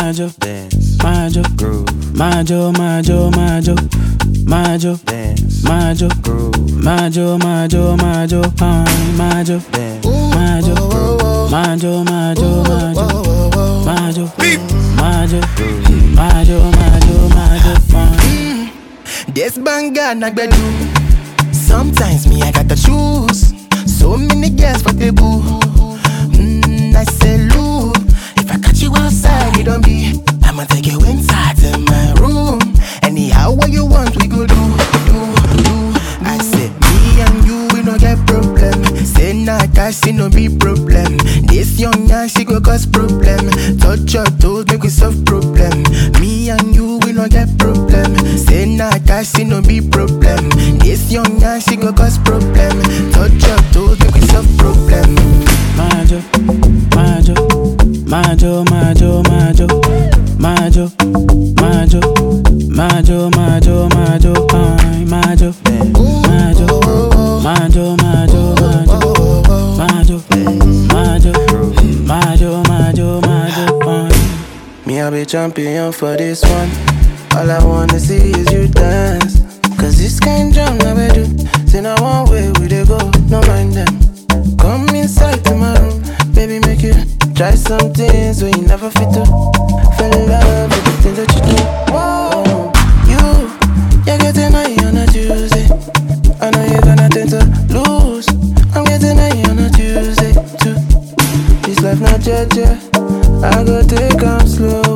majo, dance, majo, groove, majo, majo, majo, majo, dance, majo, groove, majo, majo, majo, fine, majo, dance, majo, majo, majo, majo, majo, majo, majo, majo, majo, fine. This banger na gbedu. Sometimes me I gotta choose. So many girls for the boo. I say Lou, if I catch you outside, you don't be. I'ma take you inside to my room. Anyhow, what you want, we go do. I said me and you, we no get problem. Say nah, cash, it no be problem. This young man, she go cause problem. Touch your toes, make we solve problem. Me and you, we no get problem. Say nah, cash, it no be problem. This young man, she go cause problem. Touch your toes, make we solve problem. Majo, majo, majo, majo, majo, majo, majo, majo, majo, majo, fine, majo, majo, majo, majo, majo, majo, majo, majo, majo, majo, fine. Me, I be champion for this one. All I wanna see is you dance. Cause this kind drum never do. Say now one way we dey go, no mind them. Come inside to my room, baby, make you try some things when you never fit to. Fell in love with the things that you do. Whoa, you're getting high on a Tuesday. I know you're gonna tend to lose. I'm getting high on a Tuesday too. This life not judge, I go take 'em slow.